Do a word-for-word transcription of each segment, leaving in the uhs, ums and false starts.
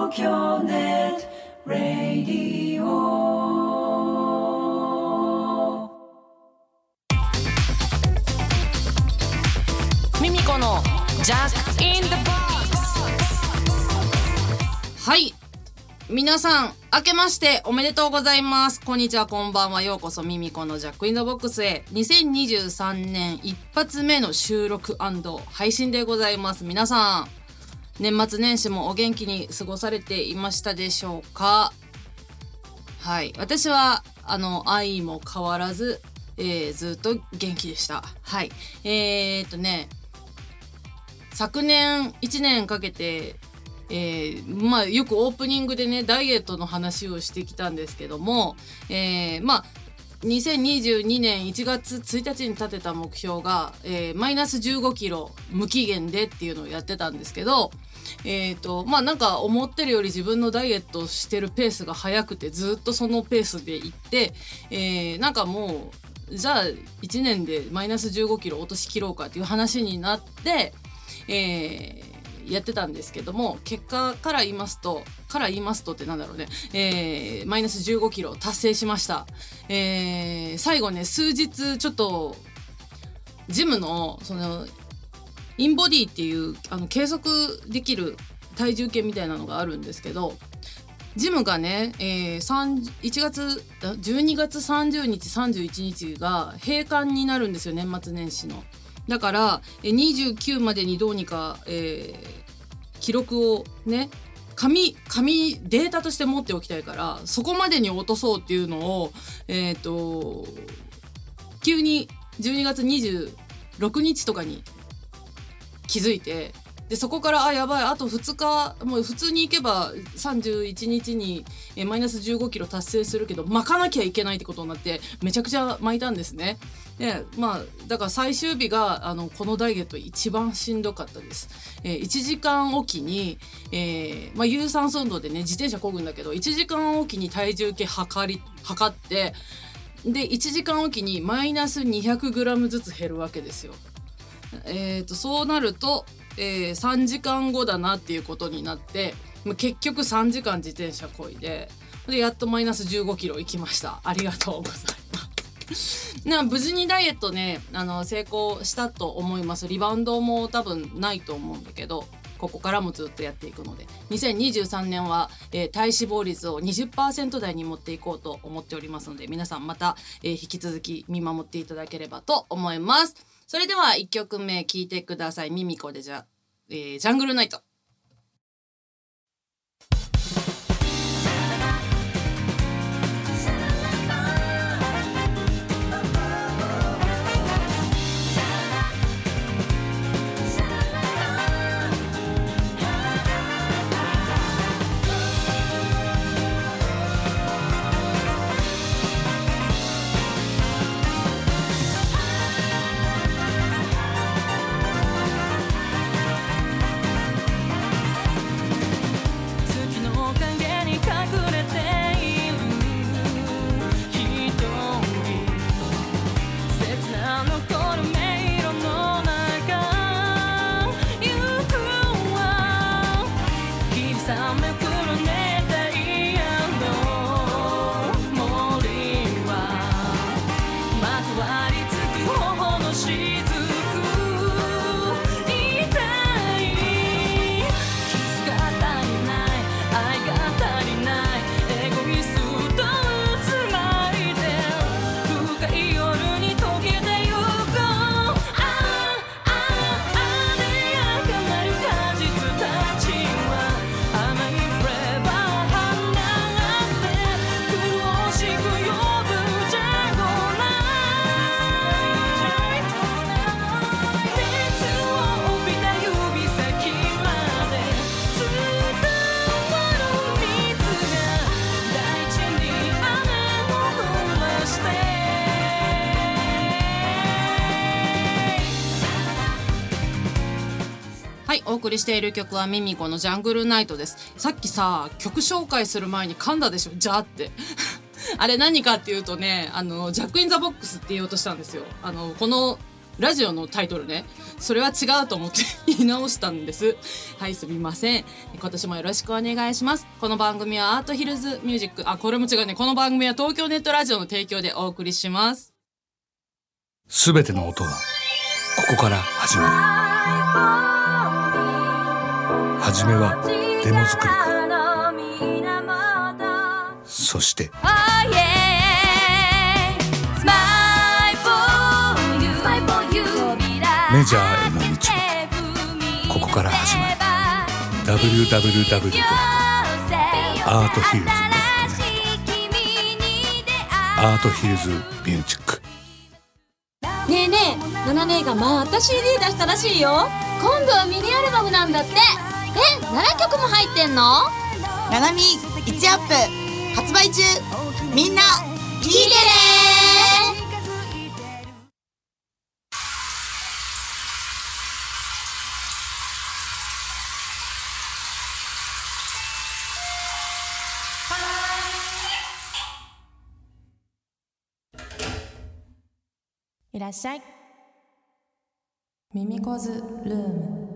東京ネットラディオ。 ミミコのジャックインザボックス。はい、皆さん明けましておめでとうございます。こんにちは、こんばんは。ようこそミミコのジャックインザボックスへ。にせんにじゅうさんねん一発目の収録&配信でございます。皆さん年末年始もお元気に過ごされていましたでしょうか。はい、私はあの愛も変わらず、えー、ずっと元気でした。はい、えー、っとね昨年いちねんかけて、えー、まあよくオープニングでねダイエットの話をしてきたんですけども、えー、まあにせんにじゅうにねんいちがつついたちに立てた目標が、えー、マイナスじゅうごキロ無期限でっていうのをやってたんですけど、えーとまあなんか思ってるより自分のダイエットしてるペースが速くてずっとそのペースでいって、えー、なんかもうじゃあいちねんでマイナスじゅうごキロ落とし切ろうかっていう話になって、えー、やってたんですけども、結果から言いますとから言いますとってなんだろうね、えー、マイナスじゅうごキロ達成しました。えー、最後ね数日ちょっとジムのそのインボディっていうあの計測できる体重計みたいなのがあるんですけど、ジムがね、えー、いちがつじゅうにがつさんじゅうにちさんじゅういちにちが閉館になるんですよ、年末年始の。だからにじゅうくまでにどうにか、えー、記録をね紙紙データとして持っておきたいから、そこまでに落とそうっていうのをえっと急にじゅうにがつにじゅうろくにちとかに気づいて、でそこからあやばいあとふつか、もう普通に行けばさんじゅういちにちにえマイナスじゅうごキロ達成するけど巻かなきゃいけないってことになってめちゃくちゃ巻いたんですね。でまあだから最終日があのこのダイエット一番しんどかったです。えー、いちじかんおきに、えーまあ、有酸素運動でね自転車漕ぐんだけどいちじかんおきに体重計測り測ってでいちじかんおきにマイナス にひゃくグラム ずつ減るわけですよ。えー、とそうなると、えー、さんじかんごだなっていうことになって、結局さんじかん自転車こいで、でやっとマイナスじゅうごキロ行きました。ありがとうございますな無事にダイエットねあの成功したと思います。リバウンドも多分ないと思うんだけど、ここからもずっとやっていくのでにせんにじゅうさんねんは、えー、体脂肪率を にじゅっパーセント 台に持っていこうと思っておりますので、皆さんまた、えー、引き続き見守っていただければと思います。それではいっきょくめ聴いてください。ミミコでじゃ、えー、ジャングルナイト。お送りしている曲はミミコのジャングルナイトです。さっきさ曲紹介する前に噛んだでしょ、じゃってあれ何かっていうとね、あのジャックインザボックスって言おうとしたんですよ。あのこのラジオのタイトルね、それは違うと思って言い直したんです。はい、すみません。今年もよろしくお願いします。この番組はアートヒルズミュージック、あ、これも違うね。この番組は東京ネットラジオの提供でお送りします。 すべての音はここから始まる。はじめはデモ作りから、そしてメジャーへの道はここから始まる。 ダブリューダブリューダブリュー ドットアートヒルズ ドットネット アートヒルズミュージック。 ねえねえ、ナナ姉がまた シーディー 出したらしいよ。今度はミニアルバムなんだって。え、ななきょくも入ってんの？ ナナミいちアップ発売中。みんな聞いてね。 いらっしゃい。ミミコズルーム。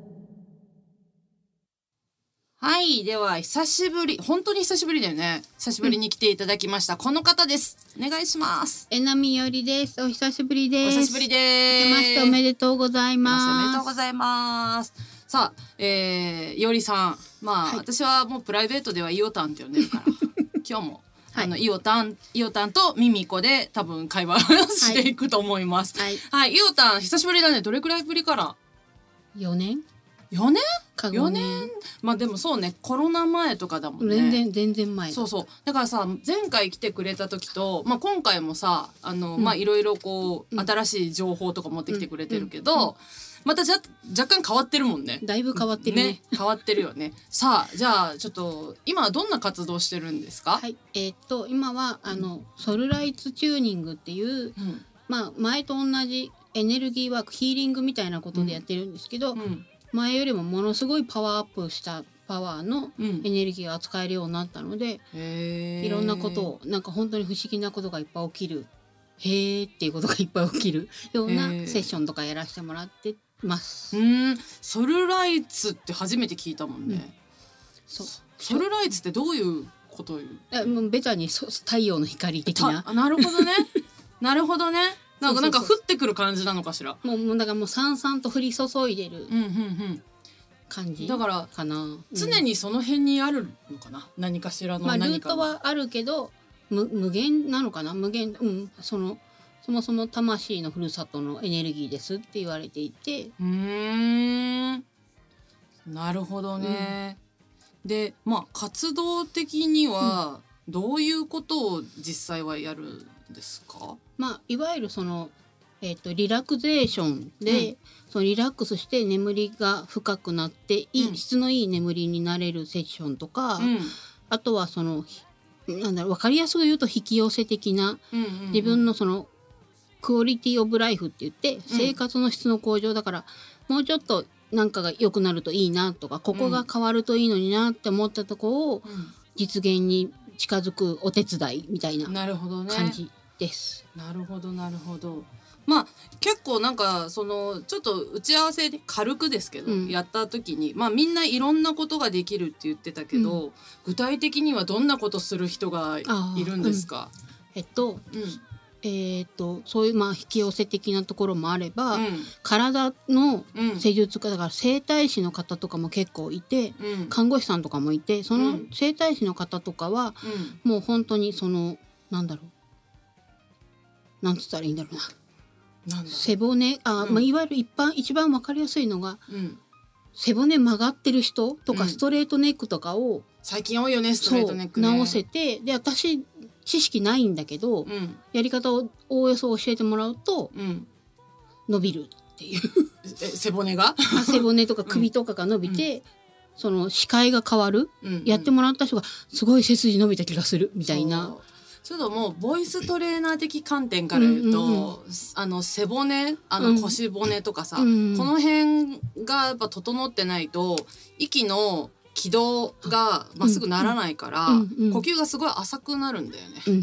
はい、では久しぶり、本当に久しぶりだよね。久しぶりに来ていただきました、うん、この方です。お願いします。 えなみよりです。お久しぶりです。 お久しぶりです。 明けましておめでとうございます。 おめでとうございます。さあ、えー、よりさん、まあ、はい、私はもうプライベートではイオタンって呼んでるから今日もはい、あのイオタン、イオタンとミミコで多分会話していくと思います。はい、はい、イオタン久しぶりだね。どれくらいぶりから？ よねん？ よねん？ かよねん。まあでもそうね、コロナ前とかだもんね。 全然全然前。 そうそう。だからさ、前回来てくれた時と、まあ今回もさ、あの、うん、まあいろいろこう、うん、新しい情報とか持ってきてくれてるけど。うんうんうん、またじゃ若干変わってるもんね。 だいぶ変わってる ね, ね変わってるよね。さあ、じゃあちょっと今はどんな活動してるんですか？ はい、えー、っと今はあの、うん、ソルライツチューニングっていう、うん、まあ前と同じエネルギーワーク、ヒーリングみたいなことでやってるんですけど、うん、前よりもものすごいパワーアップしたパワーのエネルギーが扱えるようになったので、うん、いろんなことをなんか本当に不思議なことがいっぱい起きる、へーっていうことがいっぱい起きるようなセッションとかやらせてもらってます。 うん、ソルライツって初めて聞いたもんね。うん、そう、ソルライツってどういうことを言う？ え、もうベタに太陽の光的な。 なるほどね。なるほどね。なんかなんか降ってくる感じなのかしら。 もうもうだからもうさんさんと降り注いでる感じかな。 だから常にその辺にあるのかな。何かしらの何か。 まあルートはあるけど無無限なのかな。無限、うん、その。そもそも魂のふるさとのエネルギーですって言われていて。 うーん、なるほどね。うん、で、まあ活動的にはどういうことを実際はやるんですか？うん、 まあいわゆるその、えーと、リラクゼーションで、うん、そのリラックスして眠りが深くなっていい、うん、質のいい眠りになれるセッションとか、うん、あとはそのなんだろう、分かりやすく言うと引き寄せ的な、うんうんうん、自分のそのクオリティオブライフって言って生活の質の向上だから、うん、もうちょっとなんかが良くなるといいなとか、ここが変わるといいのになって思ったとこを実現に近づくお手伝いみたいな感じです。 なるほどね。なるほどなるほど。まあ結構なんかそのちょっと打ち合わせで軽くですけど、うん、やった時にまあみんないろんなことができるって言ってたけど、うん、具体的にはどんなことする人がいるんですか？ うん、えっと、うんえー、とそういうまあ引き寄せ的なところもあれば、うん、体の施術家だから整体師の方とかも結構いて、うん、看護師さんとかもいて、その整体師の方とかは、うん、もう本当にそのなんだろうなんつったらいいんだろうな、なんだ背骨あ、うんまあ、いわゆる一般一番わかりやすいのが、うん、背骨曲がってる人とか、ストレートネックとかを最近多いよね、ストレートネックね。 直せて、で私知識ないんだけど、うん、やり方をおおよそ教えてもらうと、うん、伸びるっていうえ背骨が背骨とか首とかが伸びて、うん、その視界が変わる、うんうん、やってもらった人がすごい背筋伸びた気がするみたいな。 ちょっともうボイストレーナー的観点から言うと、うんうんうん、あの背骨あの腰骨とかさ、うんうん、この辺がやっぱ整ってないと息の軌道がまっすぐならないから、うんうん、呼吸がすごい浅くなるんだよね、うん、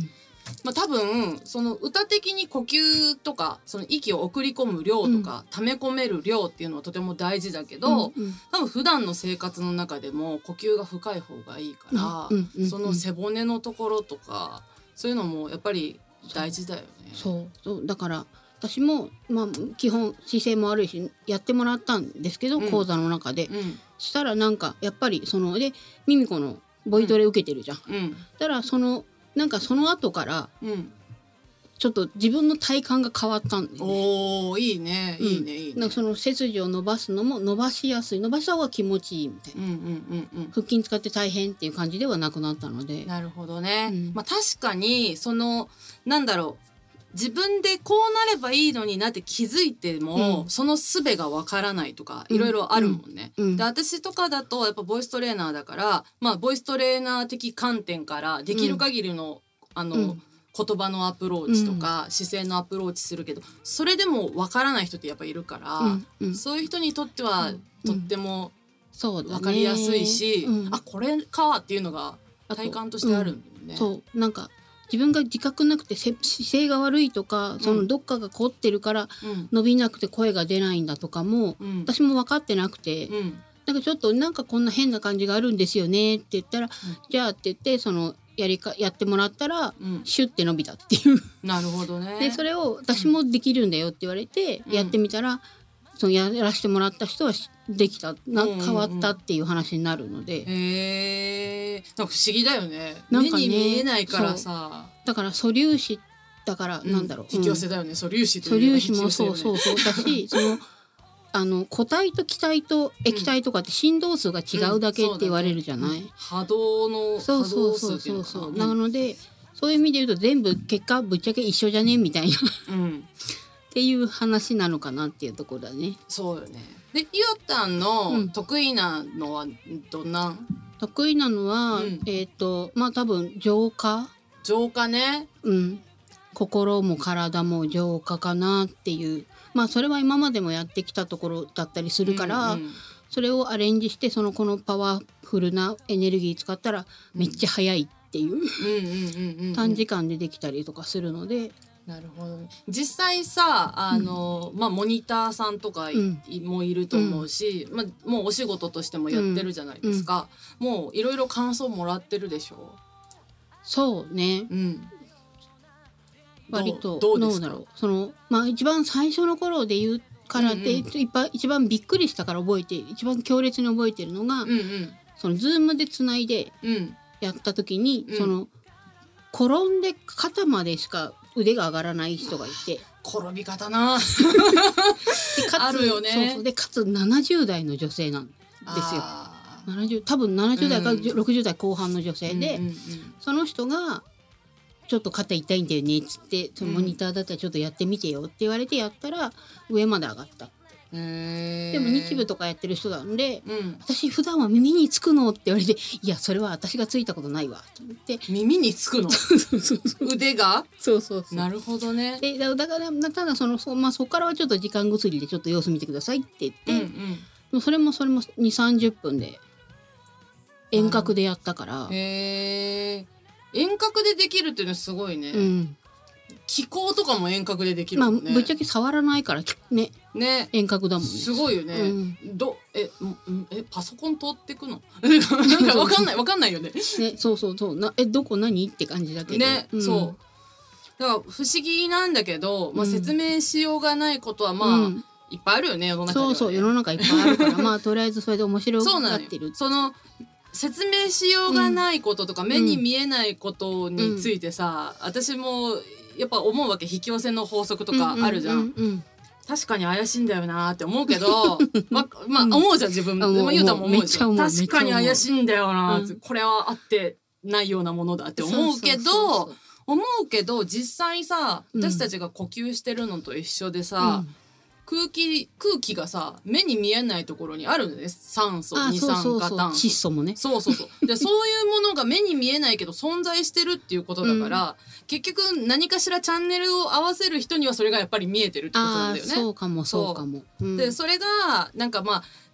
まあ、多分その歌的に呼吸とかその息を送り込む量とか、うん、溜め込める量っていうのはとても大事だけど、うんうん、多分普段の生活の中でも呼吸が深い方がいいから、うんうんうん、その背骨のところとかそういうのもやっぱり大事だよね。 そうそうだから私も、まあ、基本姿勢も悪いしやってもらったんですけど、うん、講座の中で、うん、したらなんかやっぱりそのでミミコのボイトレ受けてるじゃん、うん、だからそのなんかその後から、うん、ちょっと自分の体感が変わったんで、ね、 おーいいねいいね、うん、いいね。 なんかその背筋を伸ばすのも伸ばしやすい伸ばした方が気持ちいいみたいな、うんうんうんうん、腹筋使って大変っていう感じではなくなったので。 なるほどね、うんまあ、確かにそのなんだろう自分でこうなればいいのになって気づいても、うん、その術がわからないとかいろいろあるもんね、うんうん、で私とかだとやっぱボイストレーナーだから、まあ、ボイストレーナー的観点からできる限りの、あの、うん、言葉のアプローチとか、うん、姿勢のアプローチするけどそれでもわからない人ってやっぱいるから、うんうん、そういう人にとっては、うん、とってもわかりやすいし、うん、あこれかっていうのが体感としてあるんだよね。 そうなんか自分が自覚なくて姿勢が悪いとか、うん、そのどっかが凝ってるから伸びなくて声が出ないんだとかも、うん、私も分かってなくて、うん、なんかちょっとなんかこんな変な感じがあるんですよねって言ったら、うん、じゃあって言ってそのやりかやってもらったら、うん、シュッて伸びたっていうなるほどね。 でそれを私もできるんだよって言われて、うん、やってみたらそのやらせてもらった人はできたな変わったっていう話になるので、 うんうんうん、へーなんか不思議だよね。なんかね、目に見えないからさだから素粒子だから、うん、なんだろう引き寄せだよね、うん、素粒子というのは引き寄せだよね。素粒子もそうそうそうだしそのあの固体と気体と液体とかって振動数が違うだけって言われるじゃない、うんうんね、 波動の波動数っていうのかな。 そうそうそうそうなのでそういう意味で言うと全部結果ぶっちゃけ一緒じゃねみたいな、うん、っていう話なのかなっていうところだね。 そうよね。でゆうたんの得意なのはどんな、うん、 得意なのは、うん、えっ、ー、とまあ多分浄化浄化ね、 うん、心も体も浄化かなっていうまあそれは今までもやってきたところだったりするから、うんうん、それをアレンジしてそのこのパワフルなエネルギー使ったらめっちゃ早いっていう短時間でできたりとかするので。 なるほど、ね、実際さあの、うんまあ、モニターさんとかい、うん、もいると思うし、うんまあ、もうお仕事としてもやってるじゃないですか、うんうん、もういろいろ感想もらってるでしょ。 そうね、うん、割とどうですか。 どうだろうその、まあ、一番最初の頃で言うからで、うんうん、一番びっくりしたから覚えて一番強烈に覚えてるのが、うんうん、そのズームでつないでやった時に、うん、その転んで肩までしか腕が上がらない人がいて転び方なでかつあるよね。そうそうでかつななじゅう代の女性なんですよ。ななじゅう多分ななじゅう代かろくじゅう代後半の女性で、うんうんうん、その人がちょっと肩痛いんだよねっつってそのモニターだったらちょっとやってみてよって言われてやったら上まで上がった。でも日舞とかやってる人なんで、うん、私普段は耳につくのって言われていやそれは私がついたことないわと思って耳につくの腕がそうそうそうなるほどね。 でだからただその そ,、まあ、そこからはちょっと時間薬でちょっと様子見てくださいって言って、うんうん、それもそれもにじゅうさんじゅっぷんで遠隔でやったから。 へー遠隔でできるっていうのはすごいね、うん、気候とかも遠隔でできるもんね。 まあ、ぶっちゃけ触らないからねね遠隔だもんね。 すごいよね、うん、どええパソコン通ってくのなんか分かんない分かんないよねねそうそうそうなえどこ何って感じだけどね、うん、そうだから不思議なんだけど、まあ、説明しようがないことはまあ、うん、いっぱいあるよね世の中ではね。 そうそう世の中いっぱいあるからまあとりあえずそれで面白がってる。 その説明しようがないこととか、うん、目に見えないことについてさ、うん、私もやっぱ思うわけ。引き寄せの法則とかあるじゃん、うんうんうんうん、確かに怪しいんだよなって思うけどま, まあ思うじゃん自分、うん、言うたも思うじゃん。確かに怪しいんだよな、うん、これはあってないようなものだって思うけどそうそうそうそう思うけど実際さ私たちが呼吸してるのと一緒でさ、うん空気、空気がさ目に見えないところにあるんです。酸素、二酸化炭素、 窒素もね。 そうそうそうでそういうものが目に見えないけど存在してるっていうことだから、うん、結局何かしらチャンネルを合わせる人にはそれがやっぱり見えてるってことなんだよね。 そうかもそうかも、うん、 でそれがなんかまあ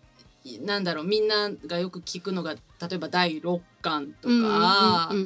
なんだろうみんながよく聞くのが例えばだいろっかんとか、 うんうんうんうん、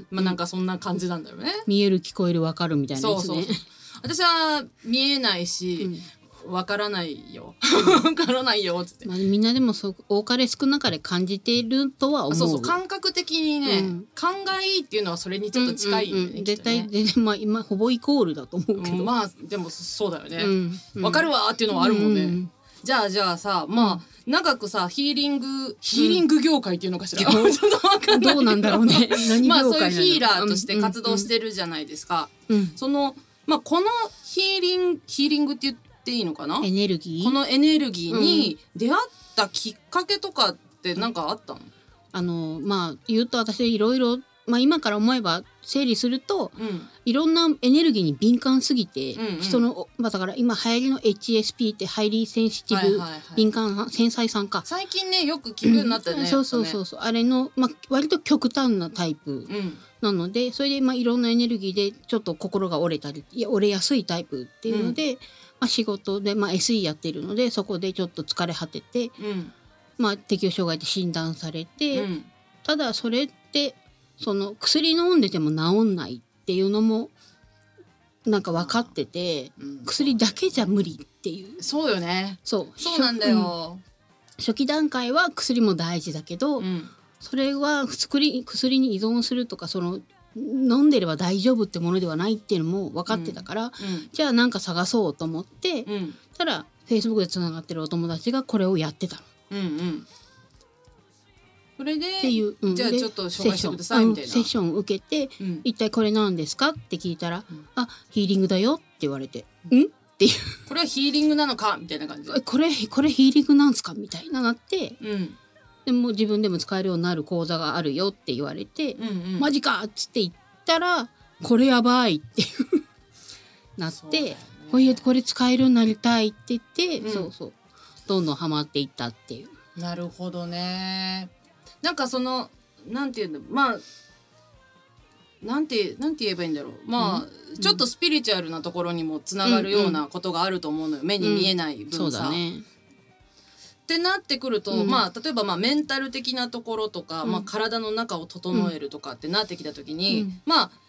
まあなんかそんな感じなんだろうね。 見える聞こえるわかるみたいなやつね。 そうそうそう私は見えないし、うん、わからないよわからないよつって、 まあ、みんなでもそう多かれ少なかれ感じているとは思う。 そうそう感覚的にね、うん、勘がいいっていうのはそれにちょっと近いよね、うんうんうん、 絶対全然、まあ、今ほぼイコールだと思うけど、 うん、まあでもそうだよね、うんうん、わかるわっていうのはあるもんね、うん、じゃあじゃあさまあ長くさヒーリングヒーリング業界っていうのかしら、うん、ちょっとわかんないどうなんだろうね何業界なのまあそういうヒーラーとして活動してるじゃないですか、うんうん、そのまあこのヒーリングヒーリングって言っていいのかな、 エネルギーこのエネルギーに出会ったきっかけとかって何かあったの？ あのまあ言うと私いろいろまあ今から思えば整理すると、うん、いろんなエネルギーに敏感すぎて、うんうん、人の、まあ、だから今流行りの エイチエスピー ってハイリーセンシティブ、はいはいはい、敏感繊細さんか最近ねよく聞くようになったね、うん、 そうそうそうそうあれの、まあ、割と極端なタイプ、うんなのでそれでまあいろんなエネルギーでちょっと心が折れたりいや折れやすいタイプっていうので、うんまあ、仕事で、まあ、エスイー やってるのでそこでちょっと疲れ果てて、うんまあ、適応障害で診断されて、うん、ただそれってその薬飲んでても治んないっていうのもなんか分かってて、うん、薬だけじゃ無理っていうそうよねそうそうなんだよ、うん、 初期段階は薬も大事だけど、うんそれは薬、薬に依存するとかその飲んでれば大丈夫ってものではないっていうのも分かってたから、うんうん、じゃあなんか探そうと思って、うん、たら Facebook でつながってるお友達がこれをやってたの。うんうん、 それでっていう、うん、 じゃあちょっと紹介してくださいみたいな、 うん、セッション受けて、うん、一体これなんですかって聞いたら、うん、あヒーリングだよって言われて、うん、っていうこれはヒーリングなのかみたいな感じこれこれヒーリングなんすかみたいななって、うんでも自分でも使えるようになる講座があるよって言われて、うんうん、マジかっつって言ったらこれやばいっていうなって、ね、これこれ使えるようになりたいって言って、うん、そうそうどんどんハマっていったっていう。 なるほどね。なんかそのなんていうのまあなんてなんて言えばいいんだろうまあ、うん、ちょっとスピリチュアルなところにもつながるようなことがあると思うのよ、うん、目に見えない分さ、うん、そうだねってなってくると、うんまあ、例えばまあメンタル的なところとか、うんまあ、体の中を整えるとかってなってきた時に、うん、まあ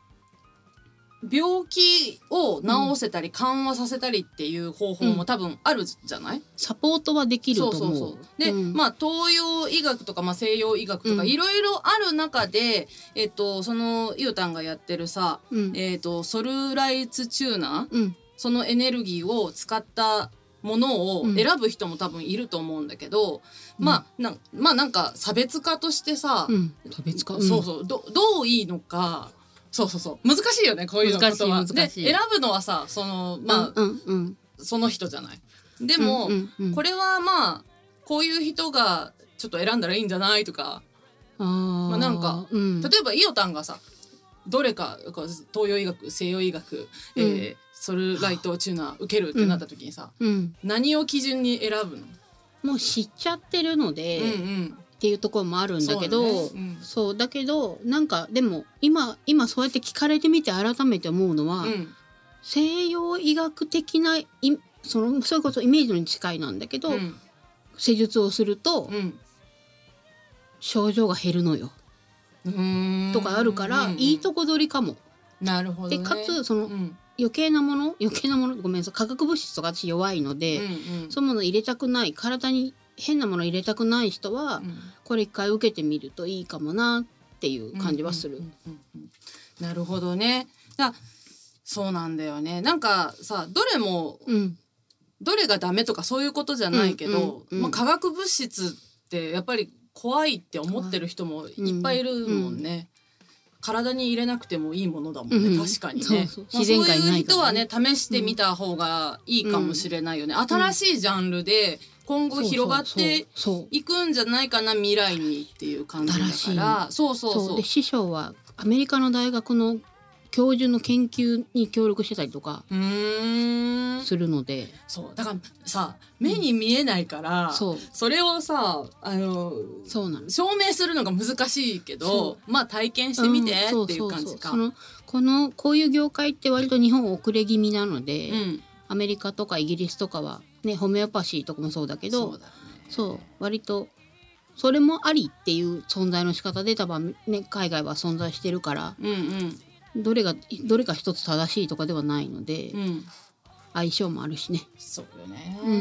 病気を治せたり緩和させたりっていう方法も多分あるじゃない、うん、 サポートはできると思う。そうそうそうで、うん、まあ東洋医学とか、まあ、西洋医学とかいろいろある中で、えっと、そのイオタンがやってるさ、うんえっと、ソルライツチューナー、うん、そのエネルギーを使ったものを選ぶ人も多分いると思うんだけど、うん、まあなまあなんか差別化としてさ、うん、 差別化、 そうそう ど, どういいのかそうそうそう難しいよねこういうのことは。で選ぶのはさそのまあ、うんうん、その人じゃない。でも、うんうんうん、これはまあこういう人がちょっと選んだらいいんじゃないとかあ、まあ、なんか、うん、例えばイオタンがさどれか東洋医学西洋医学、うんえーソルライトチューナー受けるってなった時にさ、うん、何を基準に選ぶの？ もう知っちゃってるので、うんうん、っていうところもあるんだけど そう、ねうん、そうだけどなんかでも今今そうやって聞かれてみて改めて思うのは、うん、西洋医学的ないそのそれこそイメージに近いなんだけど、うん、施術をすると、うん、症状が減るのようーんとかあるから、うんうん、いいとこ取りかも。 なるほどね。 でかつその、うん余計なもの余計なものごめんなさい化学物質とか私弱いので、うんうん、そういうもの入れたくない体に変なもの入れたくない人は、うん、これ一回受けてみるといいかもなっていう感じはする、うんうんうんうん、 なるほどね。だそうなんだよね。なんかさどれも、うん、どれがダメとかそういうことじゃないけど、うんうんうんまあ、化学物質ってやっぱり怖いって思ってる人もいっぱいいるもんね、うんうん体に入れなくてもいいものだもんね、うん、確かにね。そうそう、自然界ないからね。そういう人はね試してみた方がいいかもしれないよね、うん、新しいジャンルで今後広がっていくんじゃないかな未来にっていう感じだからそうそうそう。 そうで師匠はアメリカの大学の教授の研究に協力してたりとかするので、 そうだからさ目に見えないから、うん、そうそれをさあのそうなの証明するのが難しいけどまあ体験してみてっていう感じか。 このこういう業界って割と日本遅れ気味なので、うん、アメリカとかイギリスとかはねホメオパシーとかもそうだけど、ね、 そう割とそれもありっていう存在の仕方で多分ね海外は存在してるから、 うんうん、 どれがどれか一つ正しいとかではないので、 うん、 相性もあるしね。 そうよね、 うん、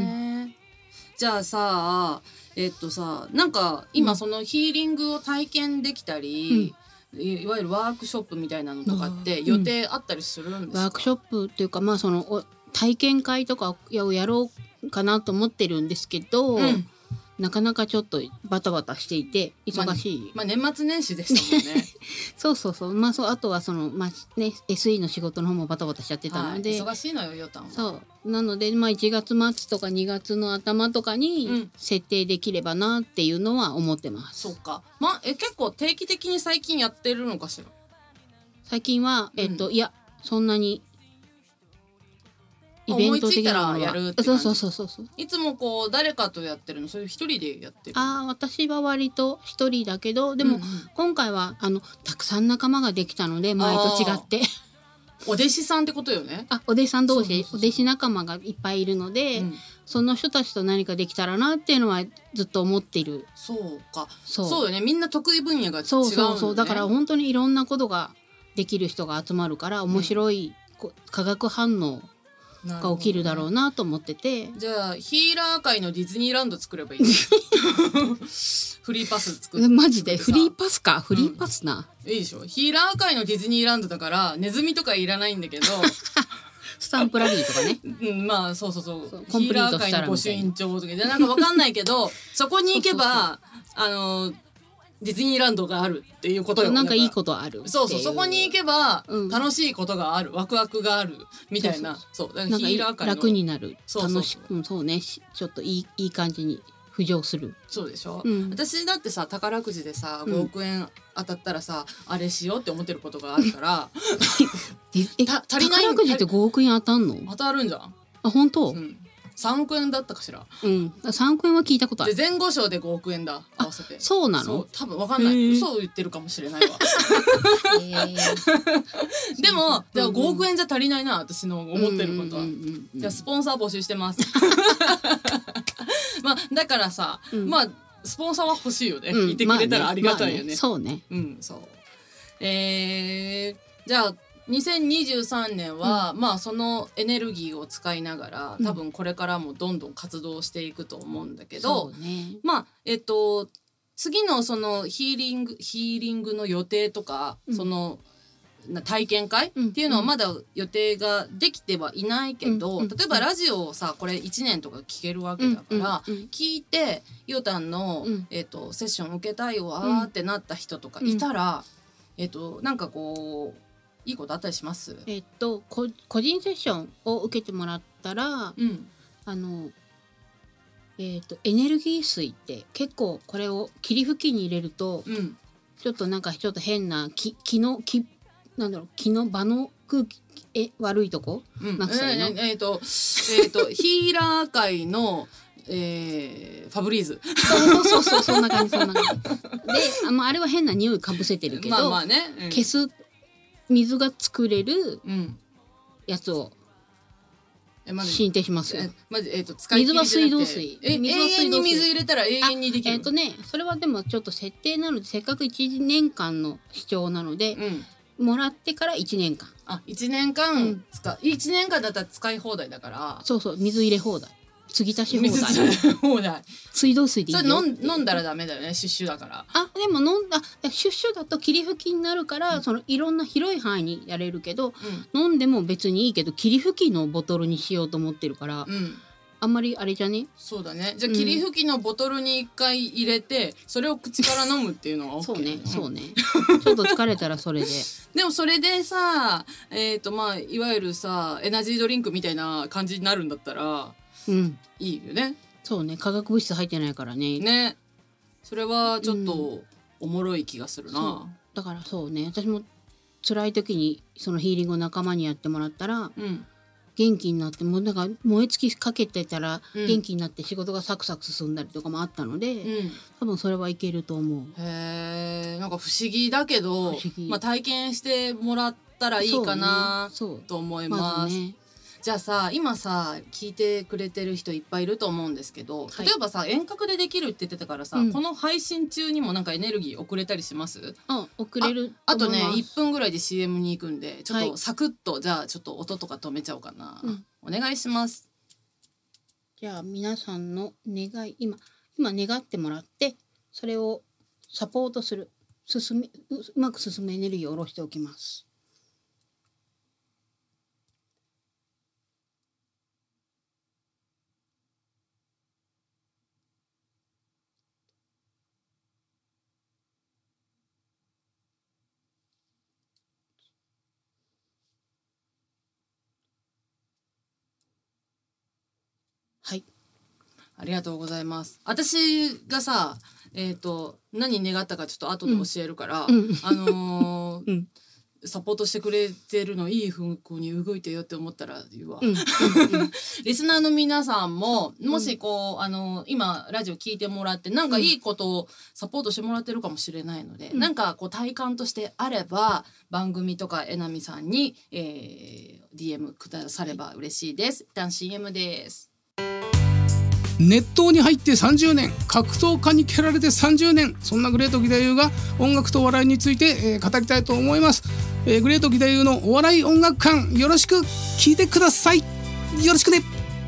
じゃあさえっとさなんか今そのヒーリングを体験できたり、うん、い, いわゆるワークショップみたいなのとかって予定あったりするんですか？ ワークショップっていうかまあその体験会とかをやろうかなと思ってるんですけど、うん、なかなかちょっとバタバタしていて忙しい、 まあ、まあ、年末年始でしたもんねそうそうそうまあそうあとはその、まあね、エスイー の仕事の方もバタバタしちゃってたので、 はい、忙しいのよヨタンは。 そうなので、まあ、いちがつ末とかにがつの頭とかに設定できればなっていうのは思ってます、 うん、そっか、ま、え結構定期的に最近やってるのかしら？ 最近は、えっと、うん、いやそんなにイベント的なのはやるって感じ。そうそうそうそう。 いつもこう誰かとやってるの？それ一人でやってる？ ああ、私は割と一人だけど、でも、うんうん、今回はあのたくさん仲間ができたので前と違ってお弟子さんってことよね。 あ、お弟子さん同士、お弟子仲間がいっぱいいるので、うん、その人たちと何かできたらなっていうのはずっと思っている。 そうか。そう、そうよね。みんな得意分野が違う、ね。そうそうそう。だから本当にいろんなことができる人が集まるから面白い、うん、化学反応が起きるだろうなと思ってて、 ね、じゃあヒーラー界のディズニーランド作ればいいフリーパス作ってマジでフリーパスかフリーパスな、 うん、いいでしょ。ヒーラー界のディズニーランドだからネズミとかいらないんだけどスタンプラリーとかね、 うん、まあそうそうそうそうヒーラー界の御朱印帳とかでなんかわかんないけどそこに行けばあのディズニーランドがあるっていうことよ。 なんかいいことある。 そうそう、そこに行けば楽しいことがある、うん、ワクワクがあるみたいな。そうそうそう、なんかヒーラー界の楽になる。 そうそうそう、 楽しく、うん、そうね、ちょっといいいい感じに浮上する。 そうでしょ。 うん、 私だってさ宝くじでさごおくえん当たったらさ、うん、あれしようって思ってることがあるからえた足りない。宝くじってごおくえん当たんの？ 当たるんじゃん。 あ、本当？ うん、さんおくえんだったかしら。 うん、さんおくえんは聞いたことある。 で前後賞でごおくえんだ合わせて。 そうなの？そう多分わかんない。嘘を言ってるかもしれないわ。でもじゃあごおくえんじゃ足りないな私の思ってることは。じゃあスポンサー募集してます。まあだからさ、うん、まあスポンサーは欲しいよね。うん、いてくれたらありがたいよね。まあね、 そうね。 うんそう。えー、じゃあ。にせんにじゅうさんねんは、うん、まあそのエネルギーを使いながら多分これからもどんどん活動していくと思うんだけど、 そうね、 まあえっと次のそのヒーリングヒーリングの予定とか、うん、その体験会っていうのはまだ予定ができてはいないけど、うん、例えばラジオをさこれいちねんとか聞けるわけだから、うん、聞いてヨタンの、うん、えっとセッション受けたいわーってなった人とかいたら、うん、えっとなんかこういいことあったりします？ えっと個人セッションを受けてもらったら、うん、あのえっとエネルギー水って結構これを霧吹きに入れると、うん、ちょっとなんかちょっと変な気気の気なんだろう気の場の空気え悪いとこ、うん、なんかそういうの、 えー、えー、とえー、とヒーラー界のえー、ファブリーズそうそうそうそんな感じそんな感じで あ, まあ、あれは変な匂いかぶせてるけど、 まあまあね、うん、 消す水が作れるやつを進呈しますよ。 えまず、えー、と使い切り水は水道水。 え水は水道水。永遠に水入れたら永遠にできる。 えっ、ー、とね、それはでもちょっと設定なのでせっかくいちねんかんの視聴なので、うん、もらってからいちねんかん。 あ、いちねんかん使、うん、いちねんかんだったら使い放題だから。 そうそう、水入れ放題。継ぎ足し放題。 水入れ放題。 水道水でいいよ。 それ飲ん飲んだらダメだよね。シュッシュだから。 あ、でも飲んだシュッシュだと霧吹きになるから、うん、そのいろんな広い範囲にやれるけど、うん、飲んでも別にいいけど霧吹きのボトルにしようと思ってるから、うん、あんまりあれじゃね。 そうだね。じゃあ霧吹きのボトルに一回入れて、それを口から飲むっていうのは OK。 そうね、そうね。ちょっと疲れたらそれで。 でもそれでさ、えっとまあいわゆるさエナジードリンクみたいな感じになるんだったら。うん、いいよね。 そうね、化学物質入ってないからね。 ね、それはちょっとおもろい気がするな。 うん、だからそうね、私も辛い時にそのヒーリングを仲間にやってもらったら、うん、元気になってもうなんか燃え尽きかけてたら元気になって仕事がサクサク進んだりとかもあったので、うん、多分それはいけると思う。 へー、なんか不思議だけど、まあ、体験してもらったらいいかな、ね、と思います。まずね、 じゃあさ今さ聞いてくれてる人いっぱいいると思うんですけど、 はい例えばさ遠隔でできるって言ってたからさ、 うんこの配信中にもなんかエネルギー遅れたりします？ あ、遅れるあとね思いますいっぷんぐらいで シーエム に行くんでちょっとはいサクッと、じゃあちょっと音とか止めちゃおうかな、 うんお願いします。 じゃあ皆さんの願い今今願ってもらってそれをサポートする進めううまく進むエネルギーを下ろしておきます。はい。 ありがとうございます。私がさえっ、と何願ったかちょっと後で教えるから、 うんあのーうんサポートしてくれてるのいい方向に動いてよって思ったら言うわ、 うんうんリスナーの皆さんももしこう、あの今ラジオ聞いてもらってなんかいいことをサポートしてもらってるかもしれないので、 うんなんかこう体感としてあれば番組とかえなみさんに、えー、ディーエム くだされば嬉しいです。一旦 シーエム です。 熱湯に入ってさんじゅうねん、格闘家に蹴られてさんじゅうねん、そんなグレート義太夫が音楽とお笑いについて、えー語りたいと思います、えーグレート義太夫のお笑い音楽館、よろしく聞いてください。よろしくね。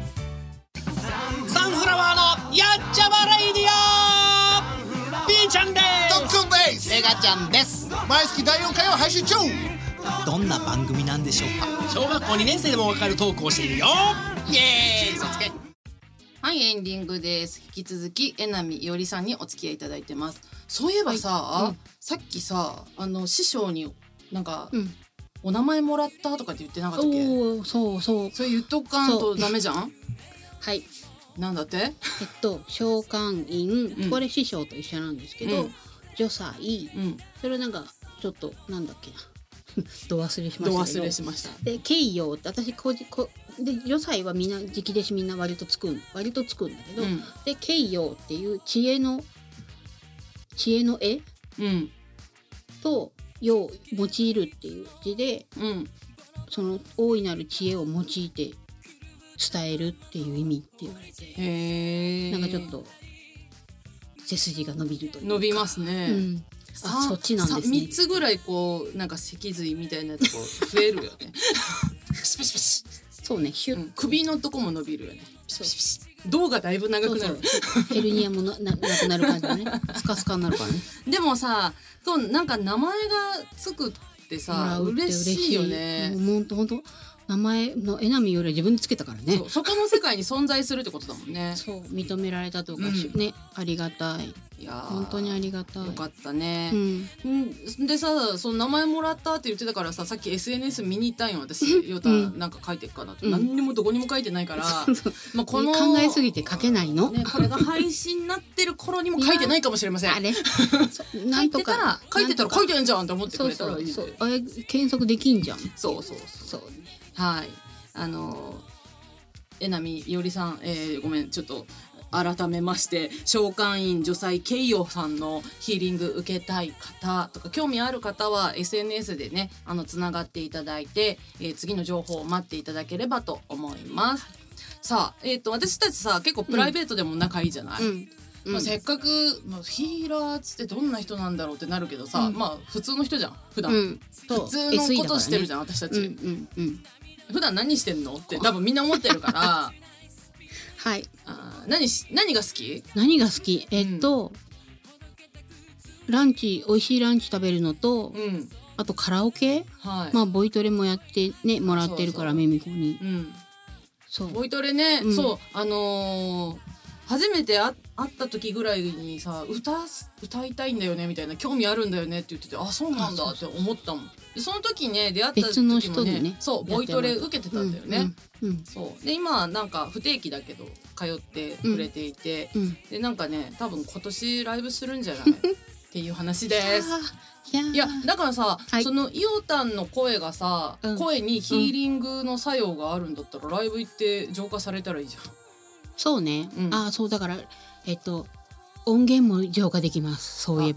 サンフラワーのやっちゃまレイディオ、ピーちゃんです特訓です。 メガちゃんです。 毎月だいよんかいを配信中。 どんな番組なんでしょうか。小学校にねん生でもわかるトークをしているよ。イエーイ、そつけ。 はい、エンディングです。引き続きえなみいおりさんにお付き合いいただいてます。そういえばさ、 はいうんさっきさあの師匠になんか、 うんお名前もらったとかって言ってなかったっけ？ おお、そうそう。 それ言っとかんとダメじゃん？ はい。 なんだって？ えっと召喚員、 うんこれ師匠と一緒なんですけど、 うん助祭、 うん。 それなんかちょっとなんだっけなど忘れしまどしたけど。 忘れしました。 で慶陽って私こじこで助祭はみんな直弟子みんな割とつくん割とつくんだけど、 うんで慶陽っていう知恵の知恵の絵うんと用用いるっていう字でうん。 その大いなる知恵を用いて伝えるっていう意味って言われて、 へえ。 なんかちょっと背筋が伸びるというか伸びますね。 うん、あそっちなんですね。 三つぐらいこうなんか脊髄みたいなやつこう増えるよね。ピシピシピシ。 そうね、ヒュッ、 うん首のとこも伸びるよね。ピシそうピシピシ。胴がだいぶ長くなる。 そうそうヘルニアもなななくなる感じだね。スカスカになるからね。 でもさ、そうなんか名前がつくってもさらうって嬉しいよね。 もうほんとほんと名前のえなみより自分でつけたからね。 そうそこの世界に存在するってことだもんね。 そう認められたとか、 うんねありがたい。 いやー本当にありがたい。 よかったねう。ん。 うん、でさその名前もらったって言ってたからささっき エスエヌエス 見に行ったんよ私。ヨタうんなんか書いてっかなって、 うん何にもどこにも書いてないから、 そうまあこの考えすぎて書けないの。 ね、これが配信になってる頃にも書いてないかもしれません。 あれそうな書いてたんとから書いてたら書いてんじゃんって思ってくそうれたらいいで。 そうそうあれ検索できんじゃん。 そうそうそうはい、あのえなみいおりさん、えーごめんちょっと改めまして召喚員助祭慶陽さんのヒーリング受けたい方とか興味ある方は エスエヌエス でねあのつながっていただいて、えー次の情報を待っていただければと思います。さあ、えー、と私たちさ結構プライベートでも仲いいじゃない、 うん。 まあ、せっかく、まあ、ヒーラーっつってどんな人なんだろうってなるけどさ、 うんまあ普通の人じゃん普段、 うん。 普通のことしてるじゃん、私たち、 うんうんうん。 普段何してんのって多分みんな思ってるからはい。 あー何し何が好き？ 何が好き？えっと、ランチ美味しいランチ食べるのと、 うんあとカラオケ？ はい、 まあボイトレもやってねもらってるからそうそうミミコに。 うんそう。 ボイトレね、 うんそうあのー初めて会会った時ぐらいにさ歌す歌いたいんだよねみたいな興味あるんだよねって言っててあそうなんだって思ったもん。でその時ね出会った時もね別の人でねそうボイトレ受けてたんだよね。 うんうんそうで今なんか不定期だけど通ってくれていて、 うん。 でなんかね多分今年ライブするんじゃないっていう話です。 いやいやだからさ、 はいそのイオタンの声がさ、 うん声にヒーリングの作用があるんだったら、ライブ行って浄化されたらいいじゃん。 そうね。 うんあそうだからえっと音源も浄化できます。そういえば。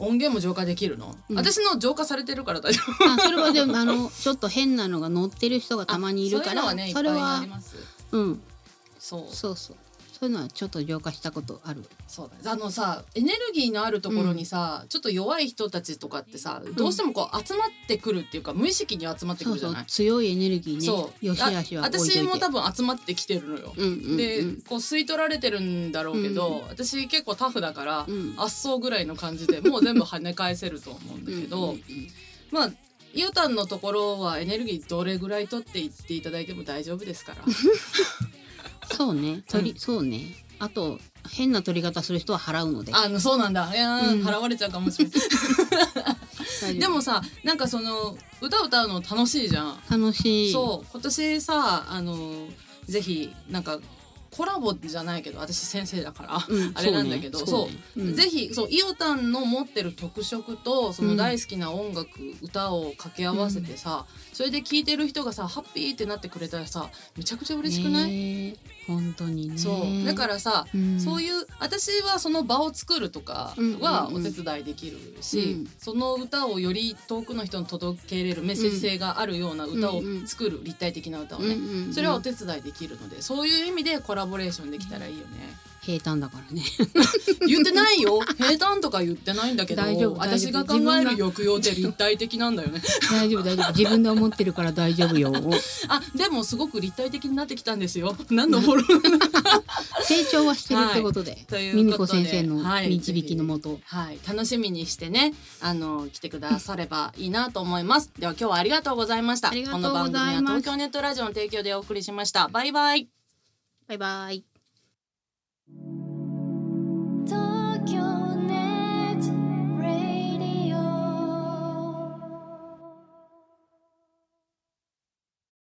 音源も浄化できるの、 うん、 私の浄化されてるから大丈夫。 あそれはでもあのちょっと変なのが載ってる人がたまにいるから、 そういうのはね、 それいっぱいあはります。 うんそうそうそうそういうのはちょっと浄化したことある。 そうだ、あのさエネルギーのあるところにさ、うん、ちょっと弱い人たちとかってさ、どうしてもこう集まってくるっていうか、無意識に集まってくるじゃない。 そうそう強いエネルギーね。 そうよしあしは置いといて。 私も多分集まってきてるのよ、うんうんうん、でこう吸い取られてるんだろうけど、うん、私結構タフだから、うん、圧勝ぐらいの感じでもう全部跳ね返せると思うんだけどうんうん、うん、まあイオタンのところはエネルギーどれぐらい取っていっていただいても大丈夫ですからそうね取り、うん、そうね。あと変な取り方する人は払うので。 あのそうなんだ。いや、うん、払われちゃうかもしれないでもさ、なんかその歌歌うの楽しいじゃん。 楽しい。 そう今年さ、あのぜひなんかコラボじゃないけど、私先生だから、うん、あれなんだけど、そう、ねそうね、うん、ぜひそうイオタンの持ってる特色とその大好きな音楽、うん、歌を掛け合わせてさ、うん、それで聴いてる人がさハッピーってなってくれたらさ、めちゃくちゃ嬉しくない？ ね、本当にね。 そうだからさ、うん、そういう私はその場を作るとかはお手伝いできるし、うんうんうん、その歌をより遠くの人に届けれるメッセージ性があるような歌を作る、うんうん、立体的な歌をね、うんうんうん、それはお手伝いできるので、そういう意味でコラボレーションできたらいいよね。 平坦だからね言ってないよ、平坦とか言ってないんだけど、大丈夫私が考える抑揚って立体的なんだよね大丈夫大丈夫、自分で思ってるから大丈夫よあでもすごく立体的になってきたんですよ。何のフォロー成長はしてるってことで、はい、ミミコ先生の導きのもと、 はいはい、楽しみにしてね、あの来てくださればいいなと思いますでは今日はありがとうございました。 ありがとうございます。 この番組は東京ネットラジオの提供でお送りしました。バイバイ。 バイバイ。